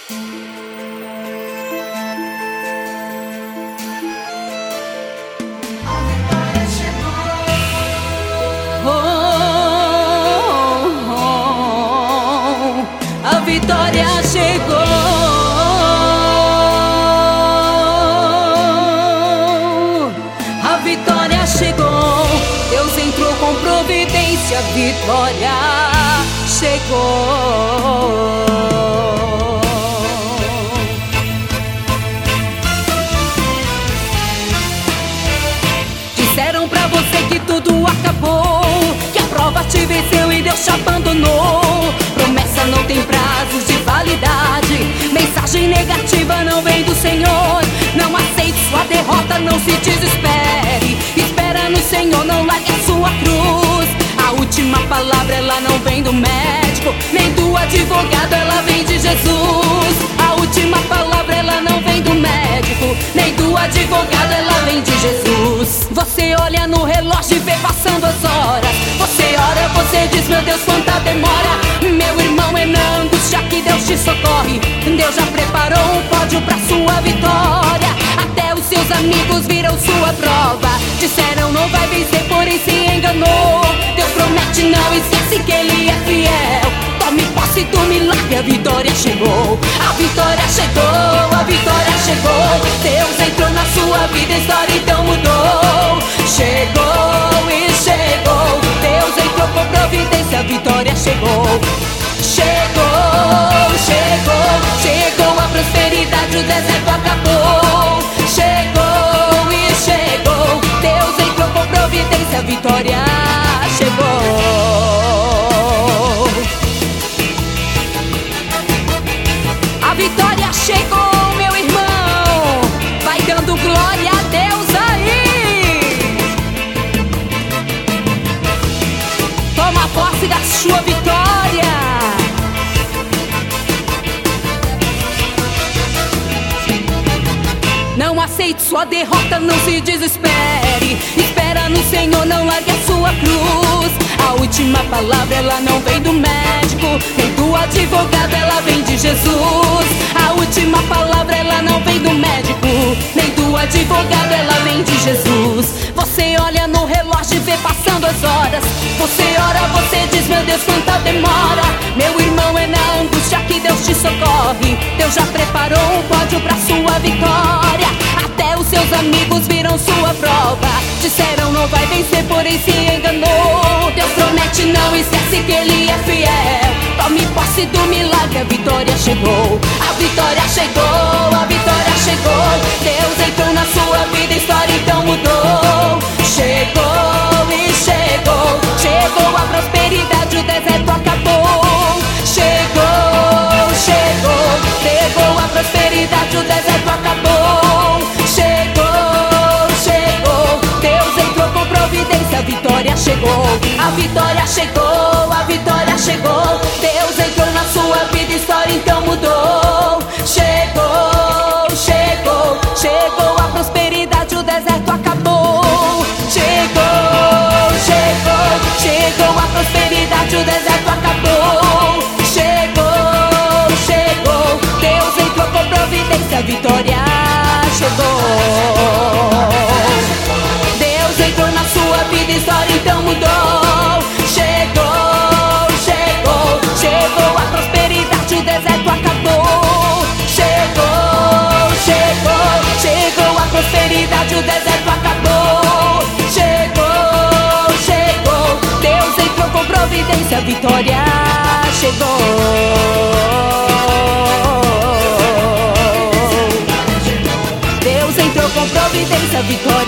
A vitória chegou. A vitória chegou. Deus entrou com providência. A vitória chegou. Disseram pra você que tudo acabou, que a prova te venceu e Deus te abandonou. Promessa não tem prazos de validade, mensagem negativa não vem do Senhor. Não aceite sua derrota, não se desespere. Espera no Senhor, não largue a sua cruz. A última palavra ela não vem do médico, nem do advogado, ela vem de Jesus. A última palavra ela não vem do médico, nem do advogado, ela vem de Jesus. Você olha no relógio e vê passando as horas. Você ora, você diz, meu Deus, quanta demora. Meu irmão, é na angústia que Deus te socorre. Deus já preparou um pódio pra sua vitória. Até os seus amigos viram sua prova. Disseram não vai vencer, porém se enganou. Deus promete, não esquece que Ele é fiel. Tome posse do milagre, a vitória chegou. A vitória chegou, a vitória chegou. Deus entrou na sua vida, a história então mudou. Chegou e chegou. Deus entrou com providência, a vitória chegou. Chegou, chegou, chegou a prosperidade, o deserto acabou. Chegou e chegou. Deus entrou com providência, a vitória chegou. A vitória chegou, meu irmão. Vai dando glória a Deus aí. Toma posse da sua vitória. Não aceite sua derrota, não se desespere. Espera no Senhor, não largue a sua cruz. A última palavra ela não vem do médico, nem do advogado, ela vem de Jesus. A última palavra ela não vem do médico, nem do advogado, ela vem de Jesus. Você olha no relógio e vê passando as horas. Você ora, você diz, meu Deus, quanta demora. Meu irmão, é na angústia que Deus te socorre. Deus já preparou um pódio pra sua vitória. Até os seus amigos viram sua prova. Disseram não vai vencer, porém se enganou. Deus promete, não esquece que Ele é fiel. Tome posse do milagre, a vitória chegou. A vitória chegou, a vitória chegou. Deus entrou na sua vida, a história então mudou. Chegou e chegou. Chegou a prosperidade, o deserto acabou. Chegou, chegou. Chegou a prosperidade, o deserto acabou. Chegou, chegou. Deus entrou com providência, a vitória chegou. A vitória chegou, a vitória chegou. Deus entrou na sua vida, a história então mudou. Chegou, chegou. Chegou a prosperidade, o deserto acabou. Chegou, chegou. Chegou a prosperidade, o deserto acabou. Chegou, chegou. Deus entrou com providência, a vitória chegou. Deus entrou na sua vida, a história então mudou. Chegou, chegou. Chegou a prosperidade, o deserto acabou. Chegou, chegou. Chegou a prosperidade, o deserto acabou. Chegou, chegou. Deus entrou com providência, a vitória chegou. Deus entrou com providência, a vitória